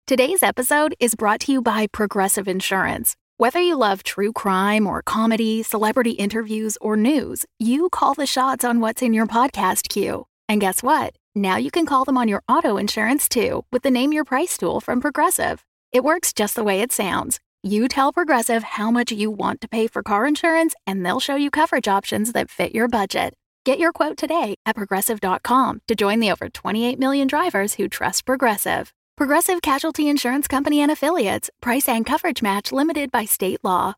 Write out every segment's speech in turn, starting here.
Today's episode is brought to you by Progressive Insurance. Whether you love true crime or comedy, celebrity interviews, or news, you call the shots on what's in your podcast queue. And guess what? Now you can call them on your auto insurance too with the Name Your Price tool from Progressive. It works just the way it sounds. You tell Progressive how much you want to pay for car insurance, and they'll show you coverage options that fit your budget. Get your quote today at Progressive.com to join the over 28 million drivers who trust Progressive. Progressive Casualty Insurance Company and Affiliates. Price and coverage match limited by state law.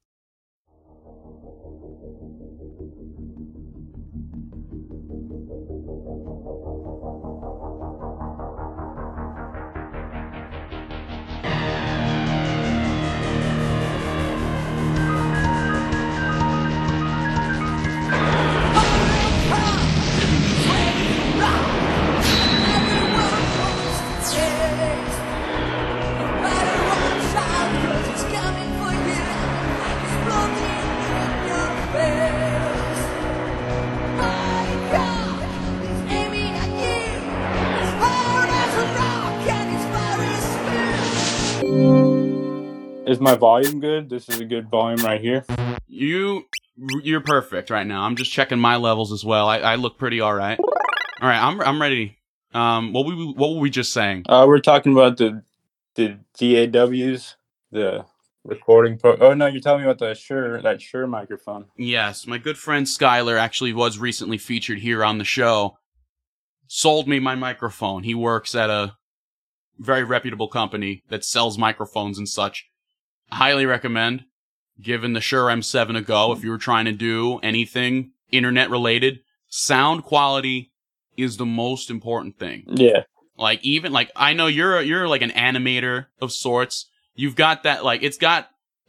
Is my volume good? This is a good volume right here. You're perfect right now. I'm just checking my levels as well. I look pretty all right. All right, I'm ready. What were we just saying? We're talking about the DAWs, the recording pro. Oh no, you're telling me about that Shure microphone. Yes, my good friend Skylar actually was recently featured here on the show. Sold me my microphone. He works at a very reputable company that sells microphones and such. Highly recommend giving the Shure M7 a go if you were trying to do anything internet related. Sound quality is the most important thing. Yeah. Like even like I know you're like an animator of sorts. You've got that like it's got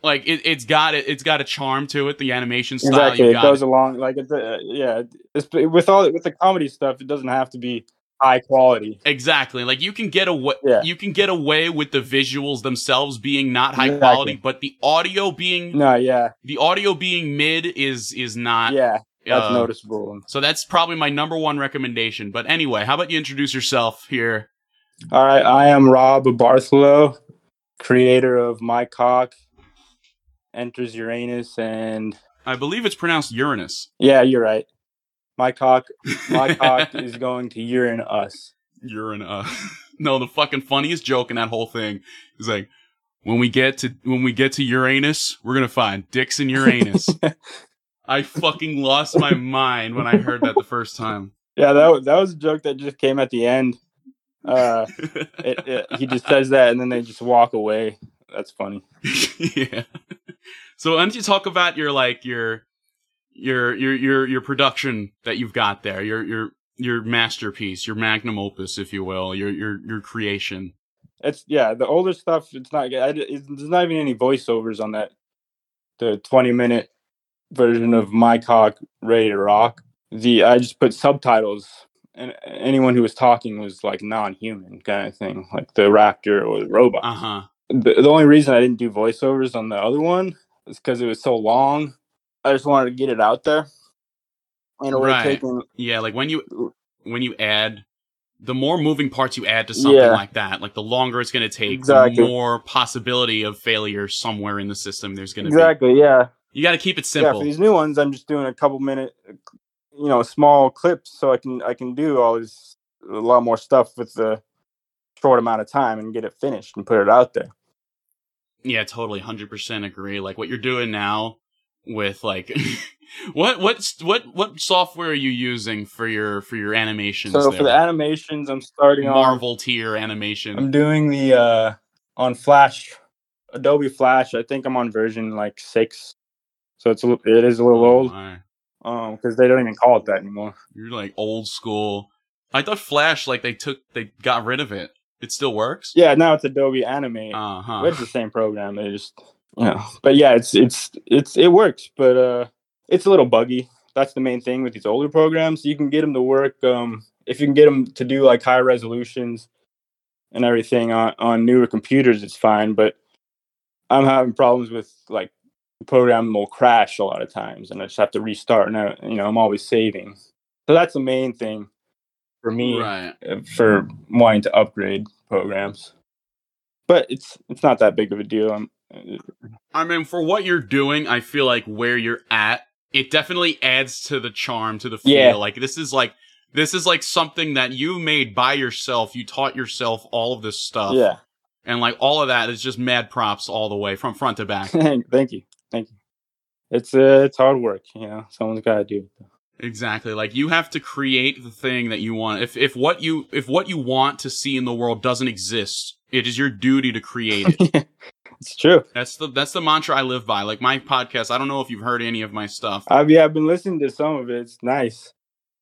a charm to it. The animation style. Exactly. It goes along like it's with the comedy stuff. It doesn't have to be high quality. Exactly. Like you can get away with the visuals themselves being not high quality, but the audio being mid is not that's noticeable. So that's probably my number one recommendation. But anyway, how about you introduce yourself here? All right, I am Rob Bartholow, creator of My Cock Enters Uranus, and I believe it's pronounced Uranus. Yeah, you're right. My cock is going to urine us. Urine us. No, the fucking funniest joke in that whole thing is like, when we get to Uranus, we're gonna find dicks in Uranus. I fucking lost my mind when I heard that the first time. Yeah, that was a joke that just came at the end. He just says that and then they just walk away. That's funny. Yeah. So why don't you talk about your production that you've got there, your masterpiece, your magnum opus, if you will, your creation. It's the older stuff. It's not. There's not even any voiceovers on that. The 20-minute version of My Cock Ready to Rock. I just put subtitles, and anyone who was talking was like non-human kind of thing, like the raptor or the robot. The only reason I didn't do voiceovers on the other one is because it was so long. I just wanted to get it out there. And like when you add, the more moving parts you add to something like that, like the longer it's going to take, the more possibility of failure somewhere in the system there's going to be. Exactly, yeah. You got to keep it simple. Yeah, for these new ones, I'm just doing a couple minute, small clips so I can do a lot more stuff with the short amount of time and get it finished and put it out there. Yeah, totally, 100% agree. Like what you're doing now with like what software are you using for your animations? So for the animations, I'm starting Marvel tier animation. I'm doing the on Flash, Adobe Flash. I think I'm on version like 6, so it is a little old. Because they don't even call it that anymore. You're like old school. I thought Flash they got rid of it. It still works? Yeah, now it's Adobe Animate. It's the same program. They just but yeah, it works, but it's a little buggy. That's the main thing with these older programs. You can get them to work if you can get them to do like high resolutions and everything on newer computers, it's fine. But I'm having problems with like the program will crash a lot of times, and I just have to restart. And I'm always saving, so that's the main thing for me, right, for wanting to upgrade programs. But it's not that big of a deal. I mean, for what you're doing, I feel like where you're at, it definitely adds to the charm, to the feel. Yeah. Like, this is like something that you made by yourself. You taught yourself all of this stuff. Yeah. And like all of that is just mad props all the way from front to back. Thank you. It's hard work, someone's got to do it. Exactly. Like, you have to create the thing that you want. If what you want to see in the world doesn't exist, it is your duty to create it. It's true. That's the mantra I live by. Like, my podcast, I don't know if you've heard any of my stuff. I've been listening to some of it. It's nice.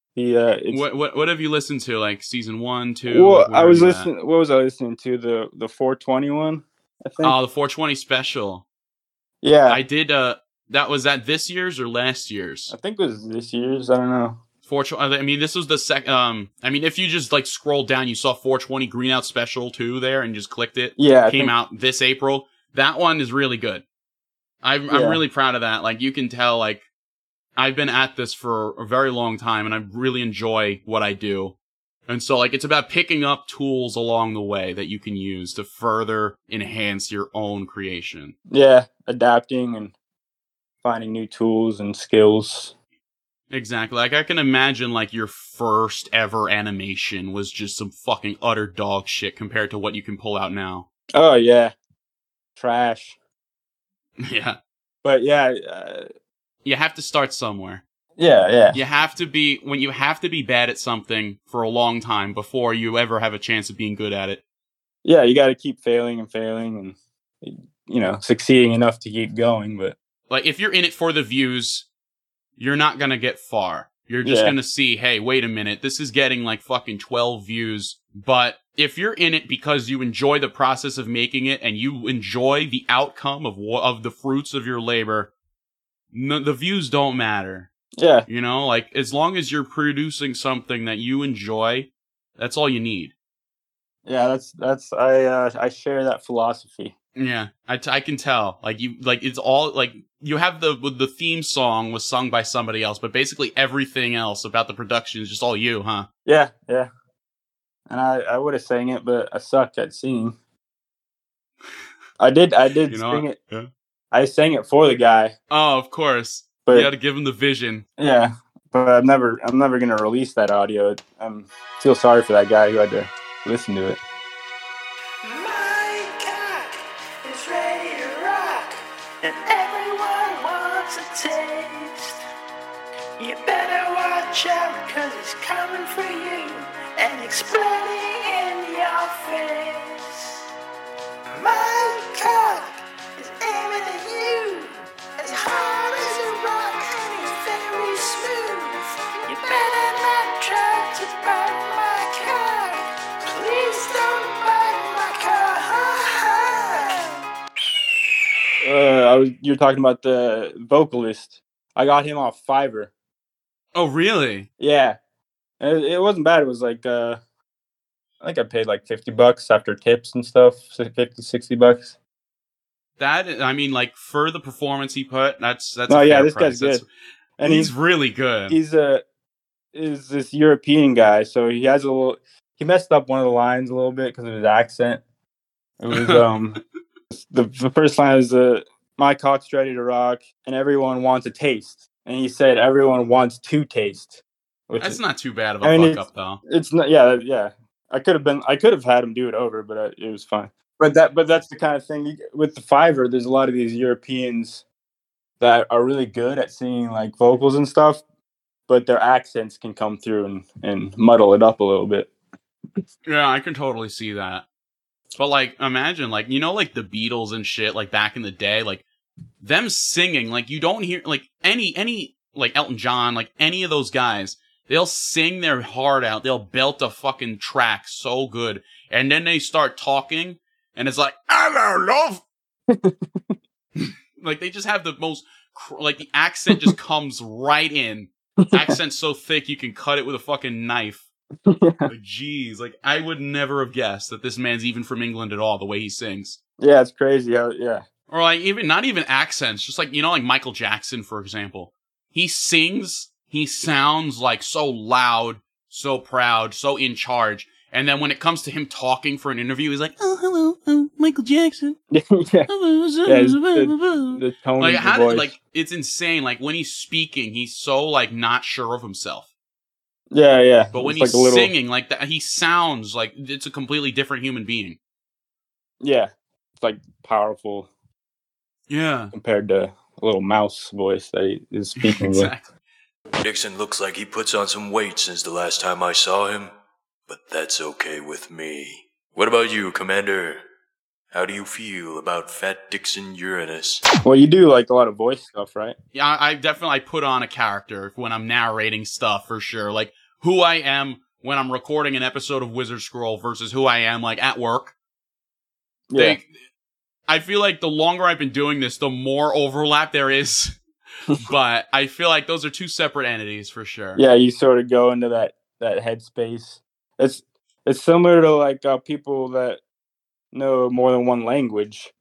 What have you listened to? Like season 1, 2? Well, I was listening. What was I listening to? The 420 one, I think. Oh, the 420 special. Yeah, I did. That was that this year's or last year's? I think it was this year's. I don't know. 420. I mean, this was the second. I mean, if you just like scroll down, you saw 420 Green Out Special 2 there, and just clicked it. Yeah, it came out this April. That one is really good. I'm really proud of that. Like, you can tell, like, I've been at this for a very long time, and I really enjoy what I do. And so, like, it's about picking up tools along the way that you can use to further enhance your own creation. Yeah, adapting and finding new tools and skills. Exactly. Like, I can imagine, like, your first ever animation was just some fucking utter dog shit compared to what you can pull out now. Oh, yeah. Trash. Yeah. But, yeah. You have to start somewhere. Yeah. You have to be bad at something for a long time before you ever have a chance of being good at it. Yeah, you got to keep failing and, succeeding enough to keep going. But like, if you're in it for the views, you're not going to get far. You're just going to see, hey, wait a minute, this is getting like fucking 12 views. But if you're in it because you enjoy the process of making it and you enjoy the outcome of the fruits of your labor, the views don't matter. Yeah. Like, as long as you're producing something that you enjoy, that's all you need. Yeah, I share that philosophy. Yeah, I can tell. It's all, like, you have the theme song was sung by somebody else, but basically everything else about the production is just all you, huh? Yeah. And I would have sang it, but I sucked at singing. I did sing it. Yeah. I sang it for the guy. Oh, of course. But you had to give him the vision. Yeah, but I'm never gonna release that audio. I feel sorry for that guy who had to listen to it. My cock is ready to rock, and everyone wants a taste. You better watch out, 'cause it's coming for you and exploding in your face. My cock is aiming at you as hard as a rock, and it's very smooth. You better not try to bite my cock. Please don't bite my cock. You're talking about the vocalist. I got him off Fiverr. Oh, really? Yeah, it wasn't bad. It was like I think I paid like $50 after tips and stuff. $50-$60. That, I mean, like, for the performance he put, that's oh, a fair yeah, this price. guy's good. And he's really good. He's this European guy, so he messed up one of the lines a little bit because of his accent. It was the first line was my cock's ready to rock, and everyone wants a taste. And he said everyone wants to taste. That's not too bad of a fuck up, though. It's not. Yeah. I could have had him do it over, but it was fine. But that's the kind of thing with the Fiverr. There's a lot of these Europeans that are really good at singing like vocals and stuff, but their accents can come through and muddle it up a little bit. Yeah, I can totally see that. But like, imagine like, like the Beatles and shit, like back in the day, like them singing, like you don't hear like any like Elton John, like any of those guys, they'll sing their heart out. They'll belt a fucking track so good. And then they start talking and it's like, hello, love. Like they just have the most, like the accent just comes right in. Accent so thick you can cut it with a fucking knife. Yeah. Like, jeez, like I would never have guessed that this man's even from England at all, the way he sings. Yeah, it's crazy. Yeah. Or like not even accents, just like, like Michael Jackson, for example. He sings, he sounds like so loud, so proud, so in charge. And then when it comes to him talking for an interview, he's like, "Oh, hello, I'm Michael Jackson." Yeah, the tone like, of the voice. Like, it's insane. Like, when he's speaking, he's so, like, not sure of himself. Yeah. But when it's he's like singing like that, he sounds like it's a completely different human being. Yeah. It's, like, powerful. Yeah. Compared to a little mouse voice that he is speaking exactly. with. Dixon looks like he puts on some weight since the last time I saw him. But that's okay with me. What about you, Commander? How do you feel about Fat Dixon Uranus? Well, you do like a lot of voice stuff, right? Yeah, I definitely put on a character when I'm narrating stuff, for sure. Like, who I am when I'm recording an episode of Wizard Scroll versus who I am, like, at work. Yeah. I feel like the longer I've been doing this, the more overlap there is. But I feel like those are two separate entities, for sure. Yeah, you sort of go into that headspace. It's similar to like people that know more than one language.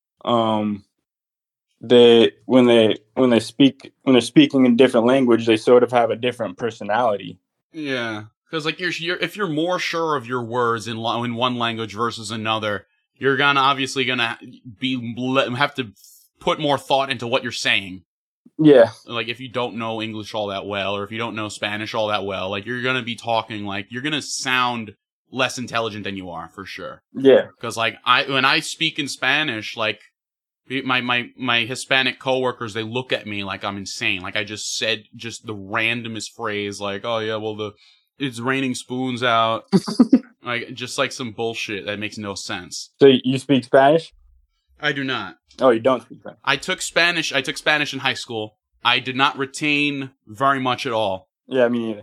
They when they're speaking in different language, they sort of have a different personality. Yeah, because like if you're more sure of your words in one language versus another, you're obviously gonna have to put more thought into what you're saying. Yeah. Like, if you don't know English all that well, or if you don't know Spanish all that well, like, you're gonna be talking, like, you're gonna sound less intelligent than you are, for sure. Yeah. Because, like, when I speak in Spanish, like, my Hispanic coworkers, they look at me like I'm insane. Like, I just said just the randomest phrase, like, oh, yeah, well, it's raining spoons out. Like, just like some bullshit that makes no sense. So you speak Spanish? I do not. Oh, you don't speak Spanish? I took Spanish in high school. I did not retain very much at all. Yeah, me neither.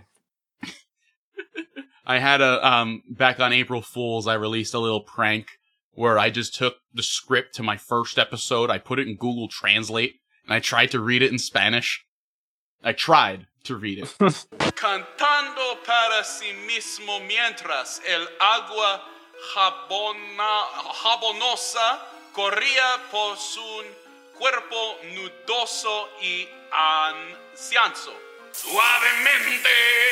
I had back on April Fool's, I released a little prank where I just took the script to my first episode, I put it in Google Translate, and I tried to read it in Spanish. I tried to read it. Cantando para sí mismo mientras el agua jabonosa corría por su cuerpo nudoso y ansioso. Suavemente,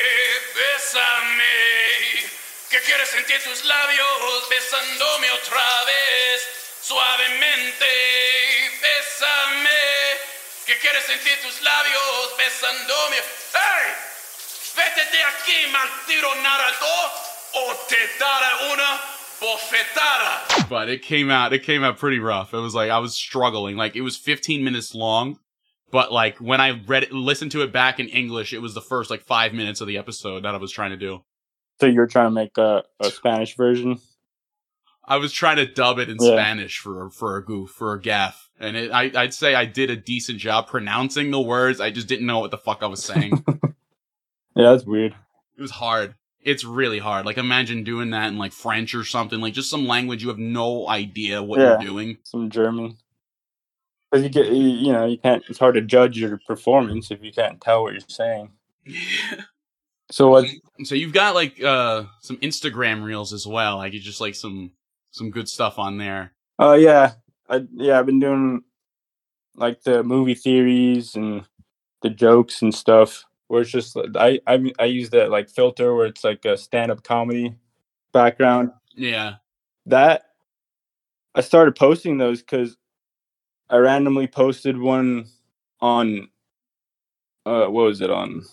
bésame, que quieres sentir tus labios besándome otra vez. Suavemente, bésame, que quieres sentir tus labios besándome. ¡Hey! Vete de aquí, maldito nadador, o te daré una bofetada. But it came out pretty rough. It was like, I was struggling. Like, it was 15 minutes long, but like, when I listened to it back in English, it was the first like 5 minutes of the episode that I was trying to do. So you're trying to make a Spanish version? I was trying to dub it in Spanish for a gaff. And I'd say I did a decent job pronouncing the words. I just didn't know what the fuck I was saying. Yeah, that's weird. It was hard. It's really hard. Like, imagine doing that in like French or something, like just some language you have no idea what you're doing. Some German. Because you can't. It's hard to judge your performance if you can't tell what you're saying. Yeah. So what? So you've got like some Instagram reels as well. Like, you just like some good stuff on there. Oh yeah, I've been doing like the movie theories and the jokes and stuff. Where it's just I use that like filter where it's like a stand-up comedy background. Yeah. That I started posting those because I randomly posted one on what was it, on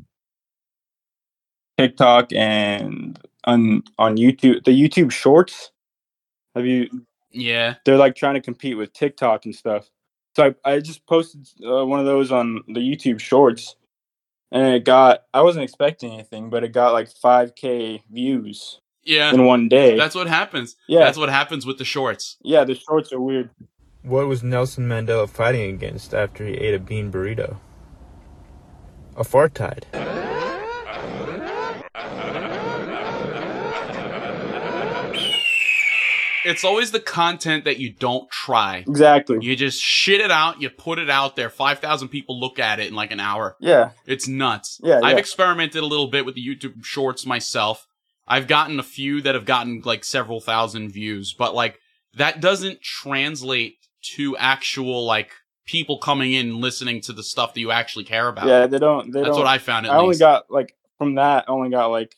TikTok and on YouTube, the YouTube Shorts. Have you? Yeah. They're like trying to compete with TikTok and stuff. So I just posted one of those on the YouTube Shorts. And I wasn't expecting anything, but it got like 5K views in one day. That's what happens. Yeah. That's what happens with the shorts. Yeah, the shorts are weird. What was Nelson Mandela fighting against after he ate a bean burrito? Apartheid. It's always the content that you don't try. Exactly. You just shit it out, you put it out there, 5,000 people look at it in like an hour. Yeah. It's nuts. Yeah, I've experimented a little bit with the YouTube Shorts myself. I've gotten a few that have gotten like several thousand views, but like that doesn't translate to actual like people coming in and listening to the stuff that you actually care about. Yeah, they don't. That's what I found at least. Only got like from that. I only got like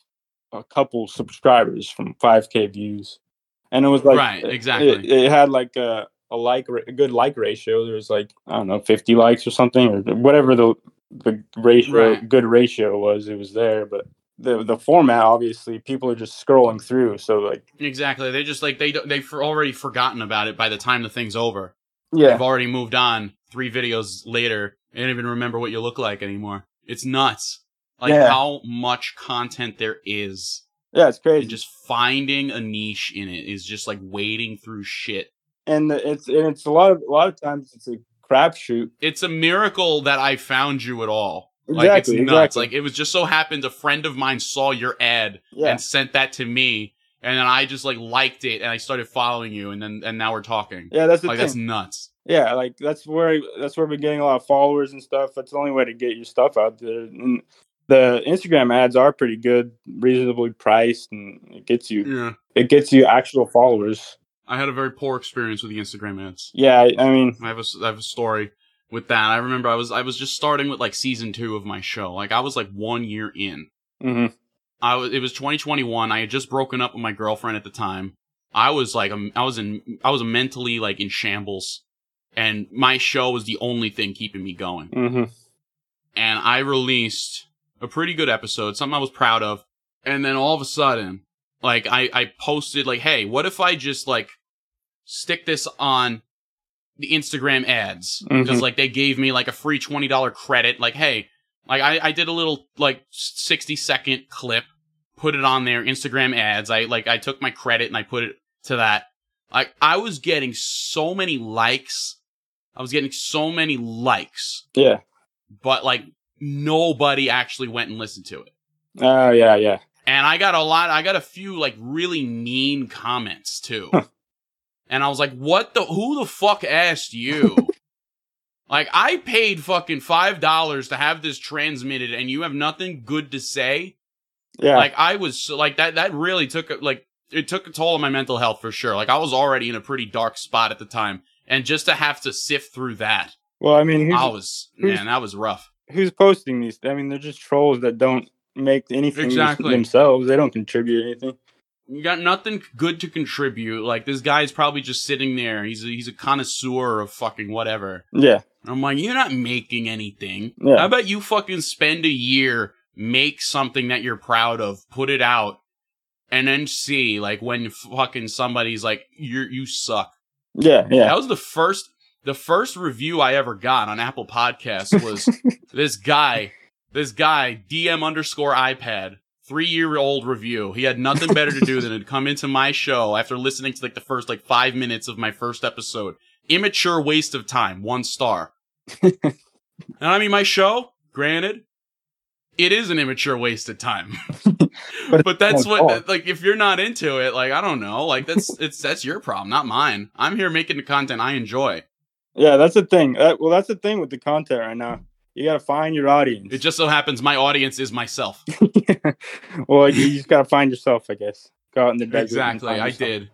a couple subscribers from 5K views, and it was like right, exactly. It had like a good like ratio. There was like, I don't know, 50 likes or something, or whatever the ratio, right. good ratio was. It was there, but the format, obviously, people are just scrolling through. So like, exactly, they just like they've already forgotten about it by the time the thing's over. Yeah, they've already moved on. 3 videos later, they don't even remember what you look like anymore. It's nuts. Like how much content there is. Yeah, it's crazy. And just finding a niche in it is just like wading through shit. And it's a lot of times it's a crapshoot. It's a miracle that I found you at all. Exactly, like it's nuts. Exactly. Like it was just so happened a friend of mine saw your ad and sent that to me, and then I just like liked it and I started following you, and now we're talking. Yeah, that's the like thing. That's nuts. Yeah, like that's where we're getting a lot of followers and stuff. That's the only way to get your stuff out there. And the Instagram ads are pretty good, reasonably priced, and it gets you actual followers. I had a very poor experience with the Instagram ads. Yeah, I mean, I have a story with that. I remember I was just starting with like season 2 of my show. Like I was like 1 year in. Mm-hmm. It was 2021. I had just broken up with my girlfriend at the time. I was like I was mentally like in shambles, and my show was the only thing keeping me going. Mm-hmm. And I released a pretty good episode, something I was proud of. And then all of a sudden, like I posted like, hey, what if I just like stick this on the Instagram ads? Because like they gave me like a free $20 credit. Like, hey, like I did a little like 60-second clip, put it on there, Instagram ads. I took my credit and I put it to that. Like I was getting so many likes. Yeah. But like nobody actually went and listened to it. Oh, yeah. And I got a few like really mean comments too. And I was like, who the fuck asked you? Like, I paid fucking $5 to have this transmitted and you have nothing good to say? Yeah. Like, I was, like, that really took, like, it took a toll on my mental health for sure. Like, I was already in a pretty dark spot at the time. And just to have to sift through that. Well, I mean, that was rough. Who's posting these? I mean, they're just trolls that don't make anything themselves. They don't contribute anything. You got nothing good to contribute. Like, this guy's probably just sitting there. He's a connoisseur of fucking whatever. Yeah. I'm like, you're not making anything. Yeah. How about you fucking spend a year, make something that you're proud of, put it out, and then see, like, when fucking somebody's like, you suck. Yeah. That was the first review I ever got on Apple Podcasts was this guy, DM_iPad, 3-year-old review. He had nothing better to do than to come into my show after listening to like the first like 5 minutes of my first episode. Immature waste of time, 1 star. And I mean, my show, granted, it is an immature waste of time. but that's what, like, if you're not into it, like, I don't know, like, that's your problem, not mine. I'm here making the content I enjoy. Yeah, that's the thing. That's the thing with the content right now. You got to find your audience. It just so happens my audience is myself. Well, you just got to find yourself, I guess. Go out in the desert. Exactly, I did.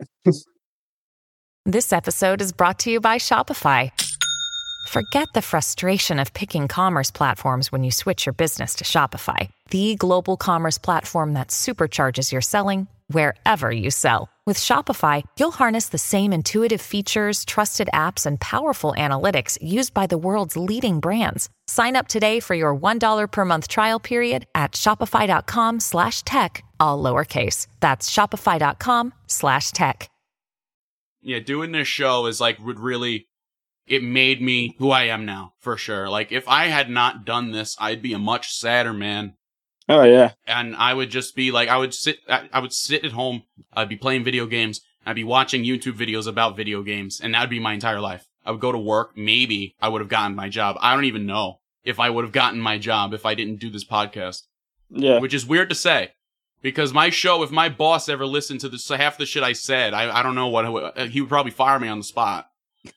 This episode is brought to you by Shopify. Forget the frustration of picking commerce platforms when you switch your business to Shopify, the global commerce platform that supercharges your selling wherever you sell. With Shopify, you'll harness the same intuitive features, trusted apps, and powerful analytics used by the world's leading brands. Sign up today for your $1 per month trial period at shopify.com/tech, all lowercase. That's shopify.com/tech. Yeah, doing this show is like it made me who I am now, for sure. Like, if I had not done this, I'd be a much sadder man. Oh, yeah. And I would just be like, I would sit at home, I'd be playing video games, I'd be watching YouTube videos about video games, and that'd be my entire life. I would go to work, maybe I would have gotten my job. I don't even know if I would have gotten my job if I didn't do this podcast. Yeah. Which is weird to say. Because my show, if my boss ever listened to this, half the shit I said, I don't know what, he would probably fire me on the spot.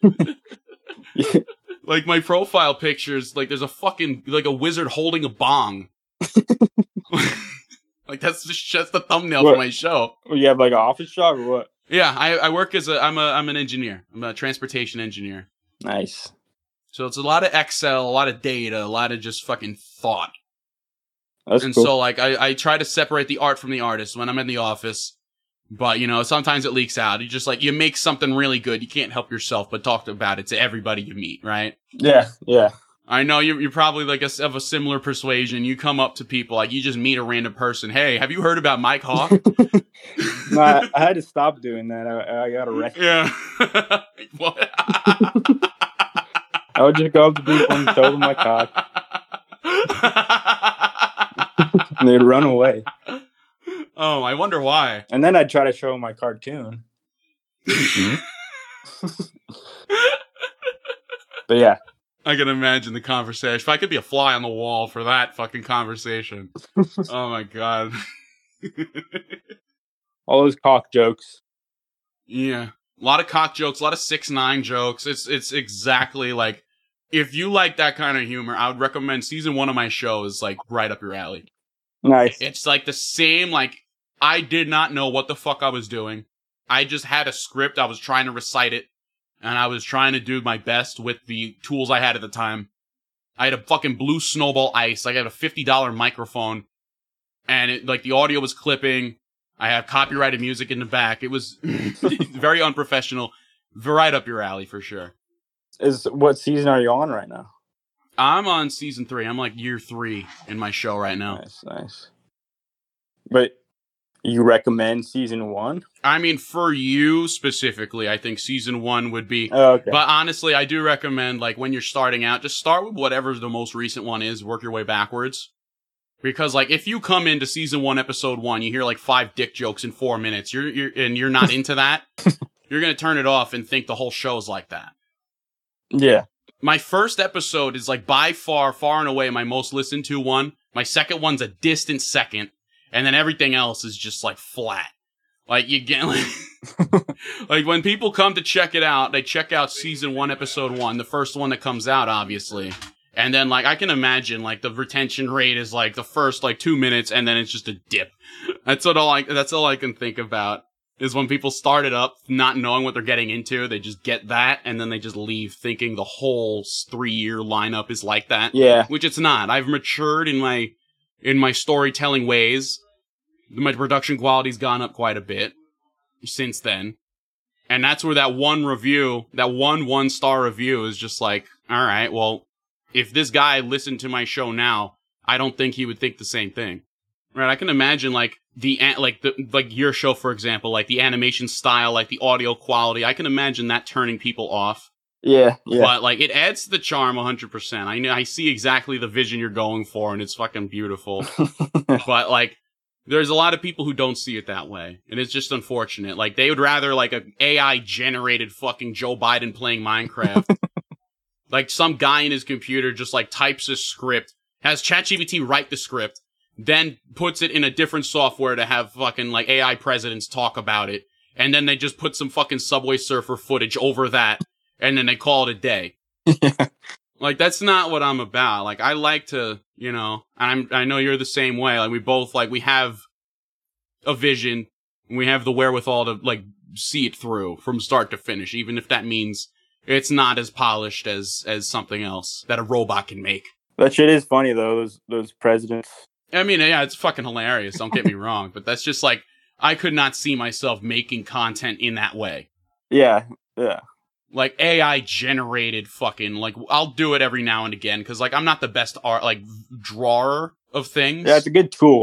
Like, my profile pictures, like, there's a fucking, like, a wizard holding a bong. Like, that's the thumbnail for my show. You have, like, an office job or what? Yeah, I work I'm an engineer. I'm a transportation engineer. Nice. So it's a lot of Excel, a lot of data, a lot of just fucking thought. That's and cool. so like I try to separate the art from the artist when I'm in the office. But, you know, sometimes it leaks out. You just like, you make something really good. You can't help yourself but talk about it to everybody you meet, right? Yeah. I know you're probably like of a similar persuasion. You come up to people, like you just meet a random person. Hey, have you heard about Mike Hawk? No, I had to stop doing that. I got arrested. Yeah. What? I would just go up to people and show them my cock. And they'd run away. Oh, I wonder why. And then I'd try to show them my cartoon. But yeah. I can imagine the conversation. If I could be a fly on the wall for that fucking conversation. Oh my god. All those cock jokes. Yeah. A lot of cock jokes, a lot of 6ix9ine jokes. It's exactly like, if you like that kind of humor, I would recommend season 1 of my show is like right up your alley. Nice. It's like the same, like, I did not know what the fuck I was doing. I just had a script. I was trying to recite it. And I was trying to do my best with the tools I had at the time. I had a fucking blue Snowball Ice. I had a $50 microphone. And it, like, the audio was clipping. I have copyrighted music in the back. It was very unprofessional. Right up your alley, for sure. What season are you on right now? I'm on season 3. I'm like year 3 in my show right now. Nice. But you recommend season 1? I mean, for you specifically, I think season 1 would be. Oh, okay. But honestly, I do recommend, like, when you're starting out, just start with whatever the most recent one is, work your way backwards. Because, like, if you come into season 1, episode 1, you hear, like, 5 dick jokes in 4 minutes, you're not into that, you're gonna turn it off and think the whole show's like that. Yeah. My first episode is, like, by far and away my most listened to one. My second one's a distant second. And then everything else is just, like, flat. Like, you get, like, like, when people come to check it out, they check out season 1, episode 1, the first one that comes out, obviously. And then, like, I can imagine, like, the retention rate is, like, the first, like, 2 minutes, and then it's just a dip. That's all I can think about, is when people start it up, not knowing what they're getting into, they just get that, and then they just leave thinking the whole 3-year lineup is like that. Yeah. Which it's not. I've matured in my storytelling ways. My production quality's gone up quite a bit since then. And that's where that one review, that one star review is just like, all right, well, if this guy listened to my show now, I don't think he would think the same thing. Right? I can imagine like your show, for example, like the animation style, like the audio quality. I can imagine that turning people off. Yeah. But like it adds to the charm 100%. I see exactly the vision you're going for, and it's fucking beautiful. But like, there's a lot of people who don't see it that way, and it's just unfortunate. Like, they would rather, like, a AI-generated fucking Joe Biden playing Minecraft. Like, some guy in his computer just, like, types a script, has ChatGPT write the script, then puts it in a different software to have fucking, like, AI presidents talk about it, and then they just put some fucking Subway Surfer footage over that, and then they call it a day. Like, that's not what I'm about. Like, I like to, you know, I know you're the same way. Like, we both, like, we have a vision, and we have the wherewithal to, like, see it through from start to finish, even if that means it's not as polished as something else that a robot can make. That shit is funny, though, those presidents. I mean, yeah, it's fucking hilarious, don't get me wrong, but that's just, like, I could not see myself making content in that way. Yeah. Like, AI-generated fucking, like, I'll do it every now and again, because, like, I'm not the best drawer of things. Yeah, it's a good tool.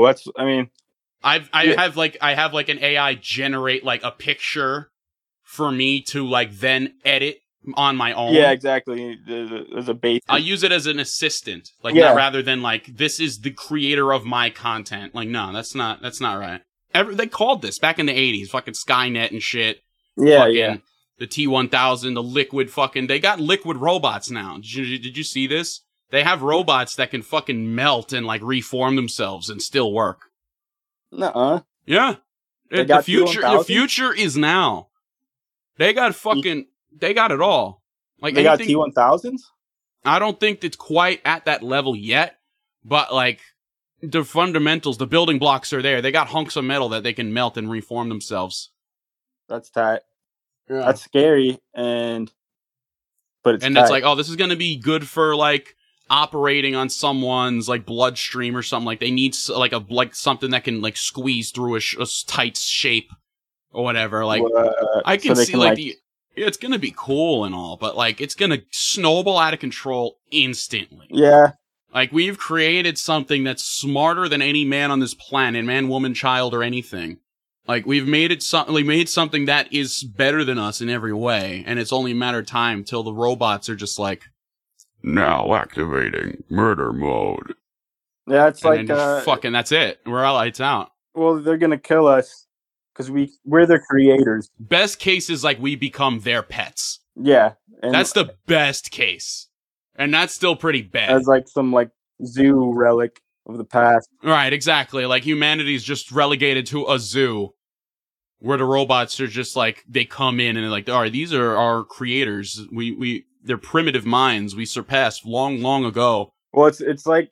I have an AI generate, like, a picture for me to, like, then edit on my own. Yeah, exactly. There's a base. I use it as an assistant, like, not rather than, like, this is the creator of my content. Like, no, that's not right. They called this back in the 80s, fucking Skynet and shit. Yeah. The T-1000, the liquid fucking... They got liquid robots now. Did you see this? They have robots that can fucking melt and, like, reform themselves and still work. Nuh-uh. Yeah. The future is now. They got fucking... They got it all. Like, they got T-1000s? I don't think it's quite at that level yet, but, like, the fundamentals, the building blocks are there. They got hunks of metal that they can melt and reform themselves. That's tight. Yeah. That's scary, but it's like, oh, this is going to be good for, like, operating on someone's like bloodstream or something. Like they need like something that can like squeeze through a tight shape or whatever. Like I can see like it's gonna be cool and all, but like it's gonna snowball out of control instantly. Yeah. Like we've created something that's smarter than any man on this planet, man, woman, child, or anything. Like we've made something that is better than us in every way, and it's only a matter of time till the robots are just like, now activating murder mode. Yeah, it's and like fucking that's it. We're all lights out. Well, they're gonna kill us because we're their creators. Best case is like we become their pets. Yeah, that's the best case, and that's still pretty bad. As like some like zoo relic of the past. Right, exactly. Like humanity's just relegated to a zoo. Where the robots are just like, they come in and they're like, all right, these are our creators. They're primitive minds we surpassed long, long ago. Well, it's like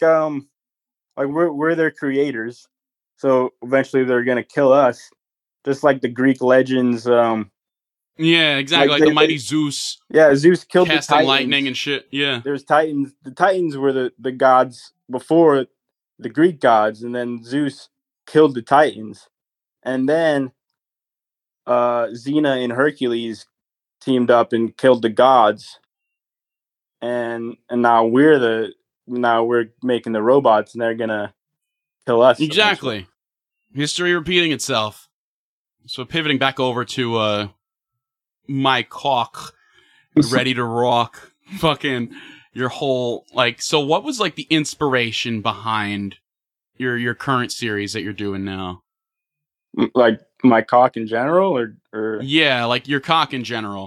we're their creators. So eventually they're going to kill us. Just like the Greek legends. Yeah, exactly. Like the mighty Zeus. Yeah, Zeus killed the casting lightning and shit. Yeah. There's Titans. The Titans were the gods before the Greek gods. And then Zeus killed the Titans. And then Xena and Hercules teamed up and killed the gods, and now we're making the robots, and they're gonna kill us. Exactly. Eventually. History repeating itself. So pivoting back over to my cock, ready to rock, fucking your whole like. So what was like the inspiration behind your current series that you're doing now? Like my cock in general, or yeah, like your cock in general.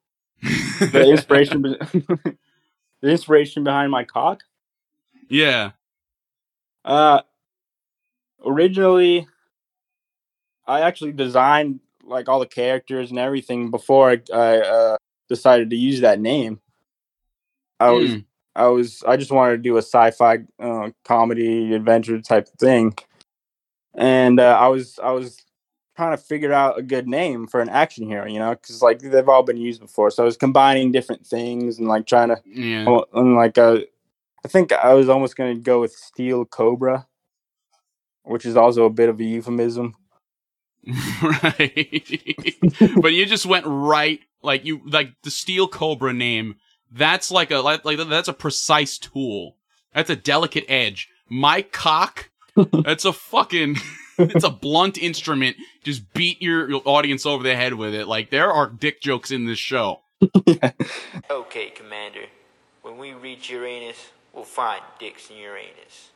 the inspiration behind my cock. Yeah. Originally, I actually designed like all the characters and everything before I decided to use that name. I just wanted to do a sci-fi comedy adventure type thing. And I was trying to figure out a good name for an action hero, you know, because like they've all been used before. So I was combining different things and like trying to, and like I think I was almost going to go with Steel Cobra, which is also a bit of a euphemism. Right, but you just went right like the Steel Cobra name. That's like that's a precise tool. That's a delicate edge. My cock. That's a fucking, it's a blunt instrument. Just beat your audience over the head with it. Like, there are dick jokes in this show. Yeah. Okay, Commander. When we reach Uranus, we'll find dicks in Uranus.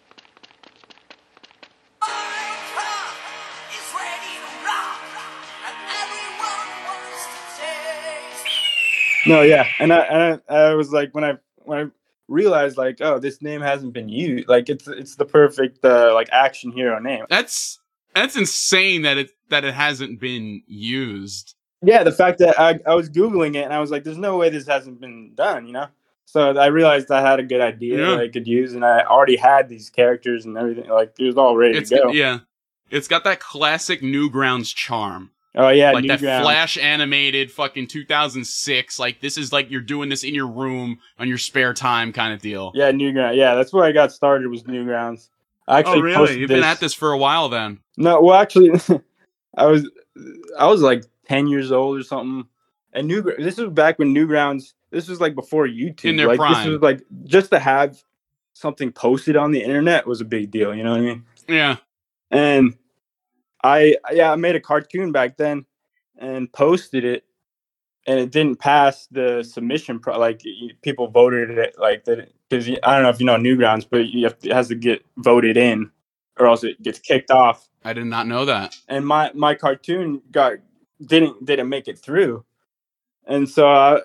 No, yeah. And I was like, when I realized like, oh, this name hasn't been used, like it's the perfect like action hero name. That's insane that it hasn't been used. Yeah, the fact that I was Googling it and I was like, there's no way this hasn't been done, you know. So I realized I had a good idea that I could use, and I already had these characters and everything. Like it was all ready to go. Yeah, it's got that classic Newgrounds charm. Oh yeah, like that Flash animated fucking 2006. Like this is like you're doing this in your room on your spare time kind of deal. Yeah, Newgrounds. Yeah, that's where I got started. Was Newgrounds. I actually really? You've been at this for a while then? No, well, actually, I was like 10 years old or something. And this was back when Newgrounds. This was like before YouTube. In their like, prime. This was like just to have something posted on the internet was a big deal. You know what I mean? Yeah. And I made a cartoon back then and posted it, and it didn't pass the submission. People voted it like that because I don't know if you know Newgrounds, but it has to get voted in, or else it gets kicked off. I did not know that. And my cartoon didn't make it through, and so I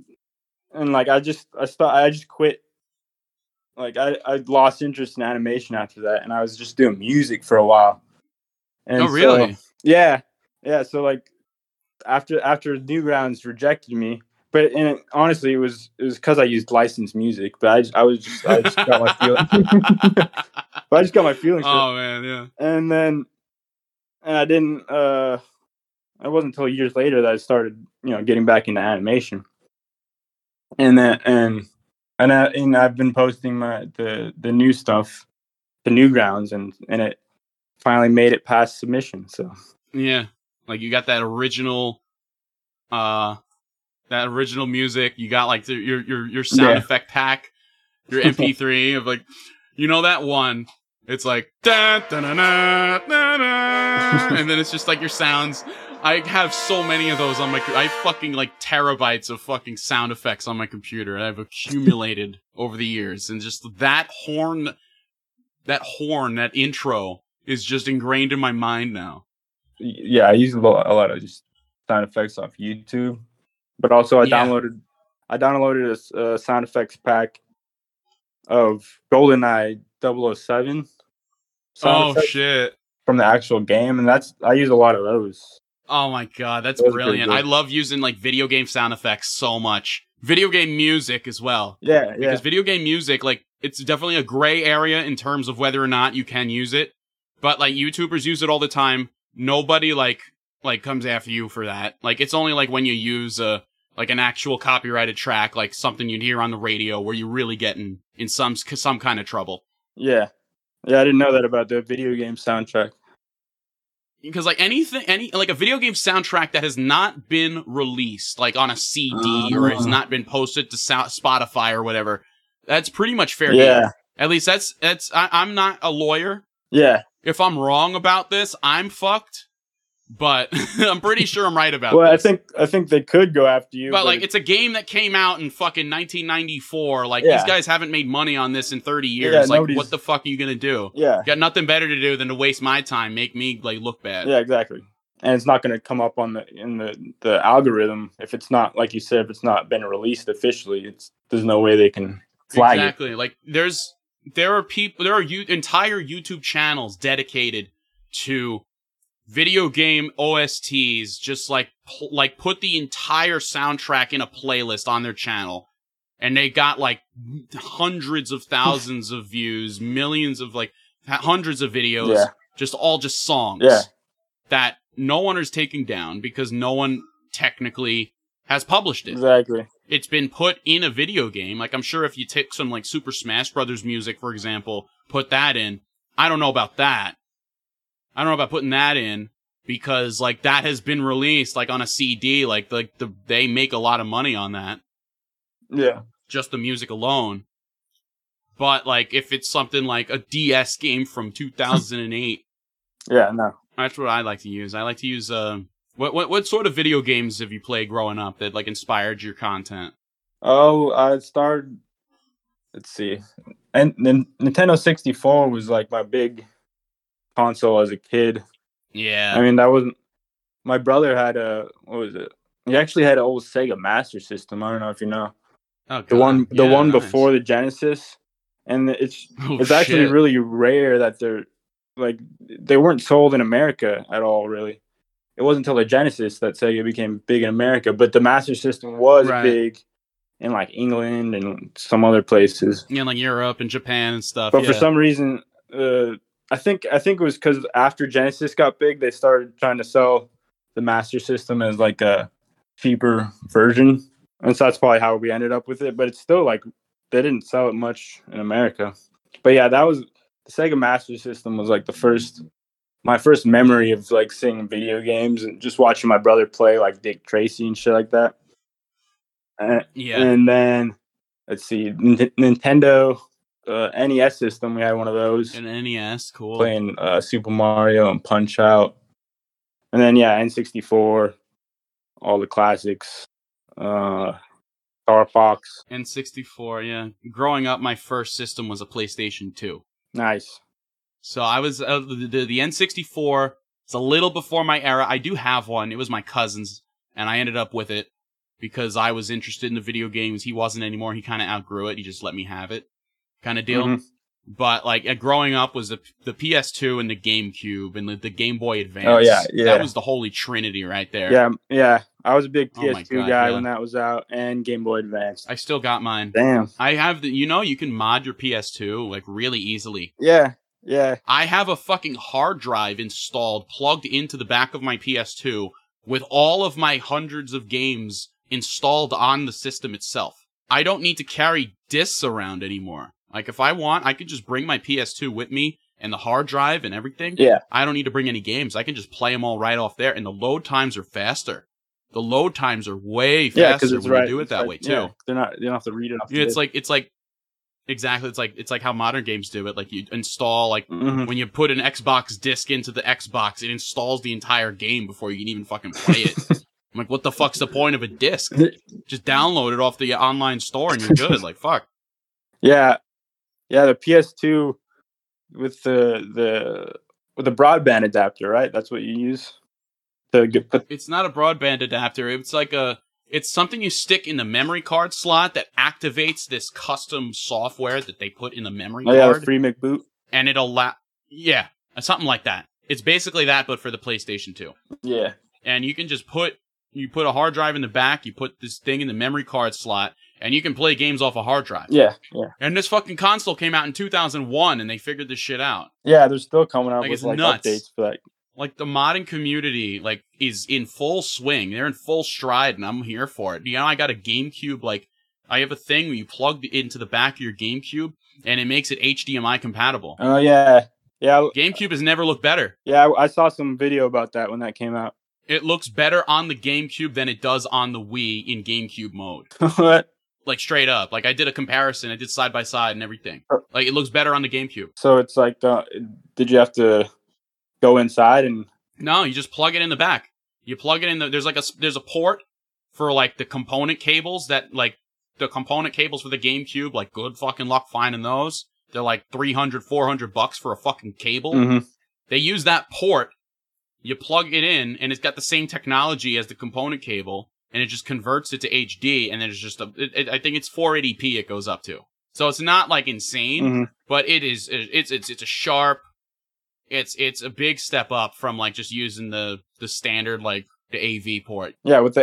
just quit. Like I lost interest in animation after that, and I was just doing music for a while. And really? So, yeah. So like after Newgrounds rejected me, but honestly, it was because I used licensed music. But I just got my feelings. But I just got my feelings. Oh man, yeah. And I didn't. It wasn't until years later that I started, getting back into animation. And And I've been posting the new stuff, the Newgrounds, and it finally made it past submission. So yeah, like you got that original music. You got like your sound effect pack, your MP3 of like, that one. It's like da da da da da, and then it's just like your sounds. I have so many of those on my. I fucking like terabytes of fucking sound effects on my computer. I've accumulated over the years, and just that horn, that intro is just ingrained in my mind now. Yeah, I use a lot of just sound effects off YouTube, but also I downloaded a sound effects pack of GoldenEye 007. Oh shit! From the actual game, and I use a lot of those. Oh my god, that's brilliant! I love using like video game sound effects so much. Video game music as well. Yeah, because video game music, like, it's definitely a gray area in terms of whether or not you can use it. But like YouTubers use it all the time. Nobody like comes after you for that. Like, it's only like when you use like an actual copyrighted track, like something you'd hear on the radio, where you're really getting in some kind of trouble. Yeah, I didn't know that about the video game soundtrack. Because like like a video game soundtrack that has not been released, like on a CD or has not been posted to Spotify or whatever, that's pretty much fair game. At least that's I'm not a lawyer. Yeah. If I'm wrong about this, I'm fucked. But I'm pretty sure I'm right about this. Well, I think they could go after you. But like, it's a game that came out in fucking 1994. Like, these guys haven't made money on this in 30 years. Yeah, like, what the fuck are you gonna do? Yeah. Got nothing better to do than to waste my time, make me like look bad. Yeah, exactly. And it's not gonna come up in the algorithm if it's not, like you said, if it's not been released officially. There's no way they can flag it. Exactly. Like, there are entire YouTube channels dedicated to video game OSTs, just like put the entire soundtrack in a playlist on their channel, and they got like hundreds of thousands of views, millions of like hundreds of videos, just songs that no one is taking down because no one technically has published it. Exactly. It's been put in a video game. Like, I'm sure if you take some like Super Smash Brothers music, for example, put that in. I don't know about that. I don't know about putting that in, because like that has been released like on a CD. Like they make a lot of money on that. Yeah. Just the music alone. But like if it's something like a DS game from 2008. Yeah, no. That's what I like to use. I like to use what sort of video games have you played growing up that like inspired your content? Oh, I started, let's see. And Nintendo 64 was like my big console as a kid. Yeah. I mean, that wasn't, my brother had what was it? He actually had an old Sega Master System. I don't know if you know. Oh, the one nice. Before the Genesis. And it's actually really rare that they weren't sold in America at all, really. It wasn't until the Genesis that Sega became big in America, but the Master System was big in like England and some other places. Yeah, like Europe and Japan and stuff. But for some reason, I think it was because after Genesis got big, they started trying to sell the Master System as like a cheaper version, and so that's probably how we ended up with it. But it's still like they didn't sell it much in America. But yeah, that was the Sega Master System was like my first memory of like seeing video games and just watching my brother play like Dick Tracy and shit like that. And then let's see, Nintendo. NES system, we had one of those. An NES, cool. Playing Super Mario and Punch Out. And then, N64, all the classics. Star Fox. N64, yeah. Growing up, my first system was a PlayStation 2. Nice. So I was, the N64, it's a little before my era. I do have one. It was my cousin's, and I ended up with it because I was interested in the video games. He wasn't anymore. He kind of outgrew it. He just let me have it. Kind of deal. Mm-hmm. But like growing up was the PS2 and the GameCube and the Game Boy Advance. Oh yeah. That was the holy trinity right there. Yeah. I was a big PS2 guy when that was out, and Game Boy Advance. I still got mine. Damn. I have you can mod your PS2 like really easily. Yeah. I have a fucking hard drive installed, plugged into the back of my PS2 with all of my hundreds of games installed on the system itself. I don't need to carry discs around anymore. Like, if I want, I could just bring my PS2 with me and the hard drive and everything. Yeah. I don't need to bring any games. I can just play them all right off there, and the load times are faster. The load times are way faster when you do it that way too. Yeah, you don't have to read it off. It's like exactly. It's like how modern games do it. Like, you install, like, when you put an Xbox disc into the Xbox, it installs the entire game before you can even fucking play it. I'm like, what the fuck's the point of a disc? Just download it off the online store and you're good. Like, fuck. Yeah, the PS2 with the broadband adapter, right? That's what you use to get. It's not a broadband adapter. It's like it's something you stick in the memory card slot that activates this custom software that they put in the memory card. Yeah, free McBoot. And something like that. It's basically that, but for the PlayStation 2. Yeah. And you can just put a hard drive in the back, you put this thing in the memory card slot, and you can play games off a hard drive. Yeah. And this fucking console came out in 2001, and they figured this shit out. Yeah, they're still coming out Like, with it's nuts. updates for that. Like, the modding community, like, is in full swing. They're in full stride, and I'm here for it. You know, I got a GameCube, like, I have a thing where you plug it into the back of your GameCube, and it makes it HDMI compatible. Oh, yeah. Yeah. GameCube has never looked better. Yeah, I saw some video about that when that came out. It looks better on the GameCube than it does on the Wii in GameCube mode. What? Like, straight up. Like, I did a comparison. I did side by side and everything. Like, it looks better on the GameCube. So it's like, did you have to go inside and? No, you just plug it in the back. You plug it in there's a port for, like, the component cables that, like, the component cables for the GameCube, like, good fucking luck finding those. They're like $300, $400 for a fucking cable. Mm-hmm. They use that port. You plug it in, and it's got the same technology as the component cable, and it just converts it to HD, and then it's just I think it's 480p it goes up to. So it's not, like, insane, but it's a sharp, it's a big step up from, like, just using the standard, like, the AV port. Yeah, with the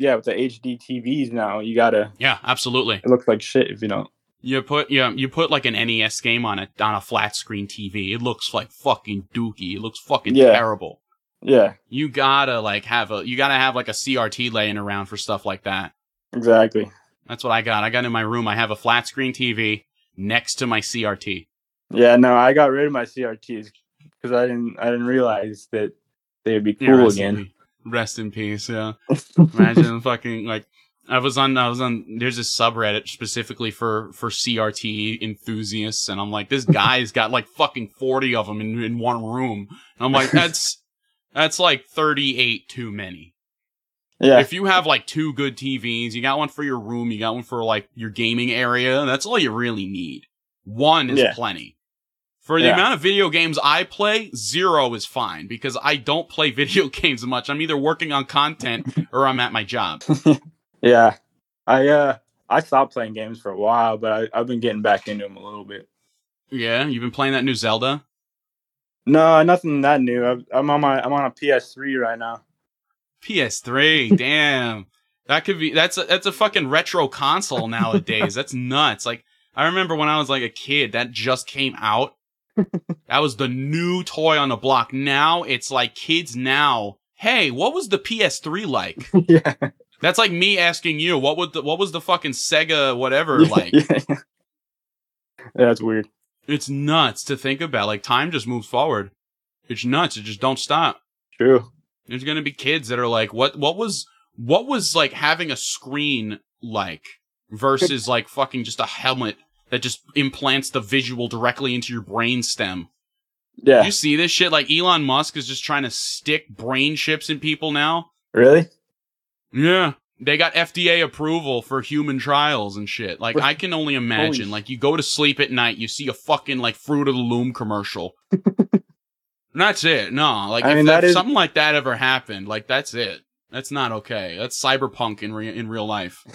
HD TVs now, you gotta. Yeah, absolutely. It looks like shit if you don't. You put like an NES game on a flat screen TV. It looks like fucking dookie. It looks fucking terrible. Yeah. You gotta have like a CRT laying around for stuff like that. Exactly. That's what I got. I got in my room. I have a flat screen TV next to my CRT. Yeah, no, I got rid of my CRTs because I didn't realize that they would be cool again. Rest in peace. Yeah. Imagine fucking like. I was on, there's this subreddit specifically for CRT enthusiasts, and I'm like, this guy's got like fucking 40 of them in one room. And I'm like, that's like 38 too many. Yeah. If you have like 2 good TVs, you got one for your room, you got one for like your gaming area, that's all you really need. 1 is plenty. For the amount of video games I play, 0 is fine, because I don't play video games much. I'm either working on content or I'm at my job. Yeah, I stopped playing games for a while, but I've been getting back into them a little bit. Yeah, you've been playing that new Zelda? No, nothing that new. I'm on a PS3 right now. PS3, damn. That's a fucking retro console nowadays. That's nuts. Like, I remember when I was like a kid, that just came out. That was the new toy on the block. Now it's like kids now. Hey, what was the PS3 like? Yeah. That's like me asking you, what was the fucking Sega whatever like? Yeah, that's weird. It's nuts to think about. Like, time just moves forward. It's nuts. It just don't stop. True. There's gonna be kids that are like, what was like having a screen like versus like fucking just a helmet that just implants the visual directly into your brain stem. Yeah. You see this shit? Like, Elon Musk is just trying to stick brain chips in people now. Really? Yeah. They got FDA approval for human trials and shit. Like, I can only imagine. Like, you go to sleep at night, you see a fucking, like, Fruit of the Loom commercial. That's it. No. Like, if something like that ever happened, like, that's it. That's not okay. That's cyberpunk in real life.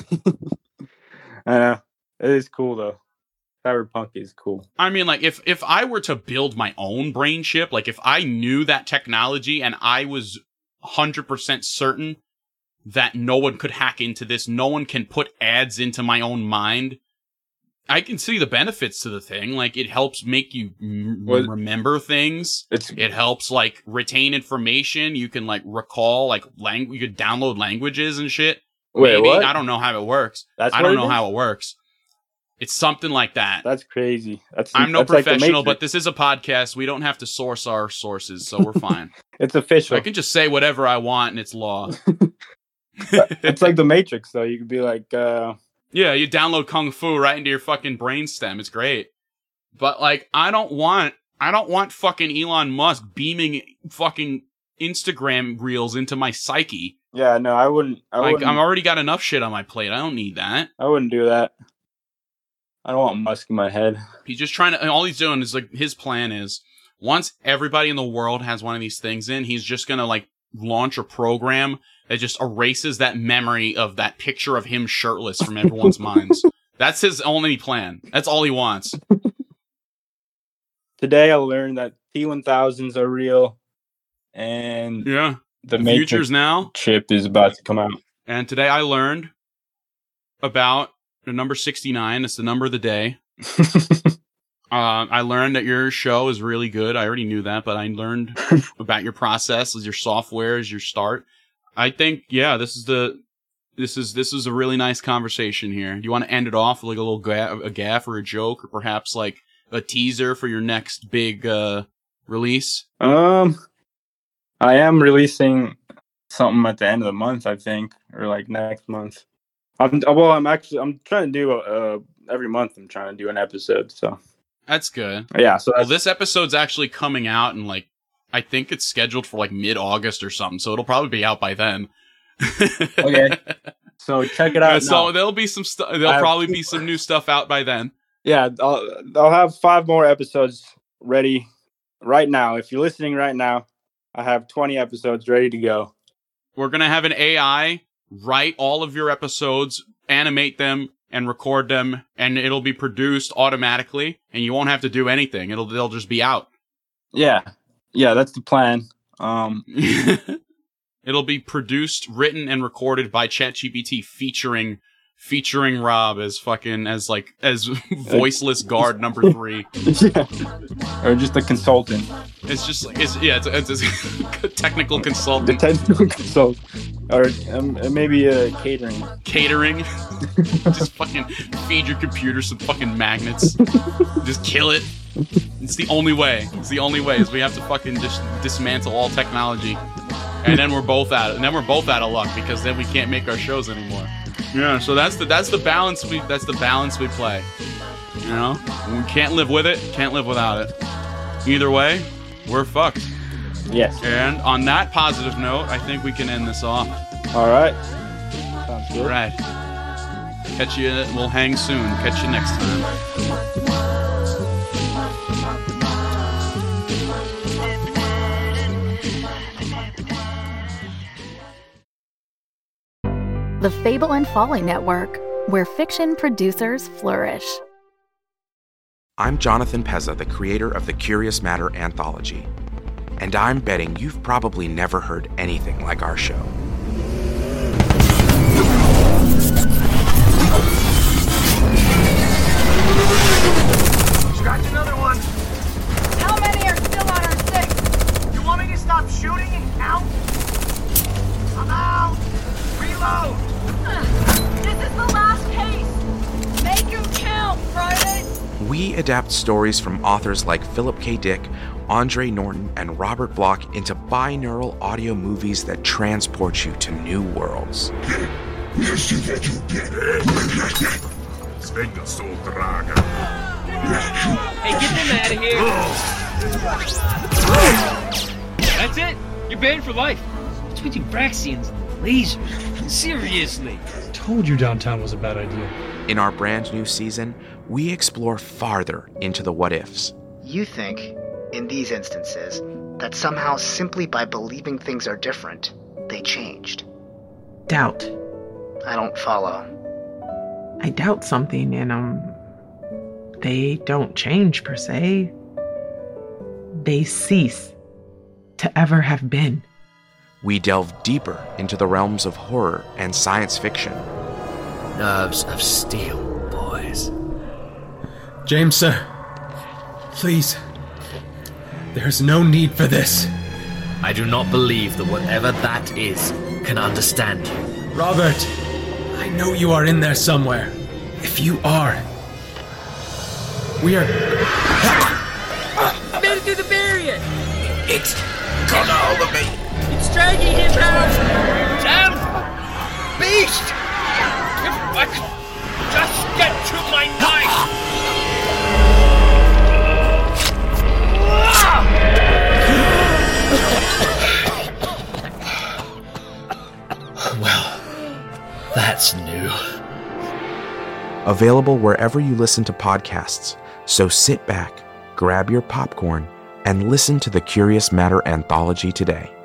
I know. It is cool, though. Cyberpunk is cool. I mean, like, if I were to build my own brain chip, like, if I knew that technology and I was 100% certain that no one could hack into this, no one can put ads into my own mind, I can see the benefits to the thing. Like, it helps make you remember things. It helps, like, retain information. You can, like, recall, like, you could download languages and shit. Wait, Maybe. what? I don't know how it works. That's I what don't it know is? how it works. It's something like that. That's crazy. I'm no that's like the professional, but Matrix. this is a podcast. We don't have to source our sources, so we're fine. It's official. I can just say whatever I want, and it's law. It's like the Matrix, though. You could be like, yeah, you download Kung Fu right into your fucking brainstem. It's great. But like, I don't want fucking Elon Musk beaming fucking Instagram reels into my psyche. yeah, no, I wouldn't. I've already got enough shit on my plate. I don't need that. I wouldn't do that. I don't want Musk in my head. He's just trying to, all he's doing is like, his plan is, once everybody in the world has one of these things in, he's just gonna like launch a program that just erases that memory of that picture of him shirtless from everyone's minds. That's his only plan. That's all he wants. Today I learned that T1000s are real, and Yeah. the The Matrix future's now. chip is about to come out. And today I learned about the number 69. It's the number of the day. I learned that your show is really good. I already knew that, but I learned about your process, your software, as your start. I think, yeah, this is a really nice conversation here. Do you want to end it off with like a little a gaff or a joke, or perhaps like a teaser for your next big release? I am releasing something at the end of the month, I think, or like next month. I'm trying to do every month. I'm trying to do an episode. So That's good. yeah. So Well, this episode's actually coming out in like, I think it's scheduled for like mid-August or something, so it'll probably be out by then. Okay. So check it out. So now. there'll be some stuff. There'll probably be some new stuff out by then. Yeah, I'll have 5 more episodes ready right now. If you're listening right now, I have 20 episodes ready to go. We're gonna have an AI write all of your episodes, animate them, and record them, and it'll be produced automatically, and you won't have to do anything. They'll just be out. Yeah, that's the plan. It'll be produced, written, and recorded by ChatGPT, featuring Rob as voiceless guard number 3. Yeah. Or just a consultant. It's a technical The consultant. technical consultant. Or maybe catering. Catering. Just fucking feed your computer some fucking magnets. Just kill it. It's the only way. Is we have to fucking just dismantle all technology. And then we're both out of luck, because then we can't make our shows anymore. Yeah, so that's the balance we play. You know? We can't live with it, can't live without it. Either way, we're fucked. Yes. And on that positive note, I think we can end this off. All right. Sounds good. All right. Catch you. We'll hang soon. Catch you next time. The Fable and Folly Network, where fiction producers flourish. I'm Jonathan Pezza, the creator of the Curious Matter anthology. And I'm betting you've probably never heard anything like our show. Scratch another one. How many are still on our 6? You want me to stop shooting and count? I'm out. Reload. This is the last case. Make him count, Friday. We adapt stories from authors like Philip K. Dick, Andre Norton, and Robert Bloch into binaural audio movies that transport you to new worlds. Hey, get them out of here! That's it? You're banned for life. Between you Braxians and lasers. Seriously. Told you downtown was a bad idea. In our brand new season, we explore farther into the what-ifs. You think, in these instances, that somehow simply by believing things are different, they changed. Doubt. I don't follow. I doubt something and, they don't change per se. They cease to ever have been. We delve deeper into the realms of horror and science fiction. Nerves of steel, boys. James, sir. Please. There's no need for this. I do not believe that whatever that is can understand you. Robert. I know you are in there somewhere. If you are, we are... Made it through the barrier! It's got a hold of me. It's dragging him out! Damn beast! If I could just get to my knife! Well, that's new. Available wherever you listen to podcasts, so sit back, grab your popcorn, and listen to the Curious Matter Anthology today.